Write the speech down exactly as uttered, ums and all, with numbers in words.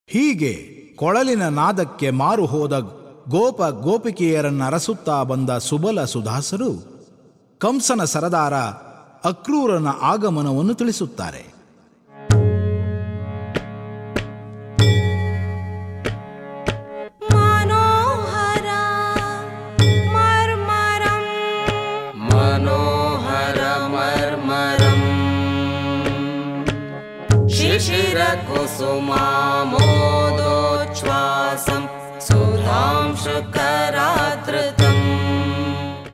ಹೀಗೆ ಕೊಳಲಿನ ನಾದಕ್ಕೆ ಮಾರು ಹೋದ ಗೋಪ ಗೋಪಿಕೆಯರನ್ನರಸುತ್ತಾ ಬಂದ ಸುಬಲ ಸುಧಾಸರು ಕಂಸನ ಸರದಾರ ಅಕ್ರೂರನ ಆಗಮನವನ್ನು ತಿಳಿಸುತ್ತಾರೆ. ಮನೋಹರ ಮರ್ಮರಂ ಮನೋಹರ ಮರ್ಮರಂ ಶಿಶಿರ ಕುಸುಮಾಮೋದೋಚ್ಛ್ವಾಸಂ ಸುಧಾಂಶುಕರಾದೃತ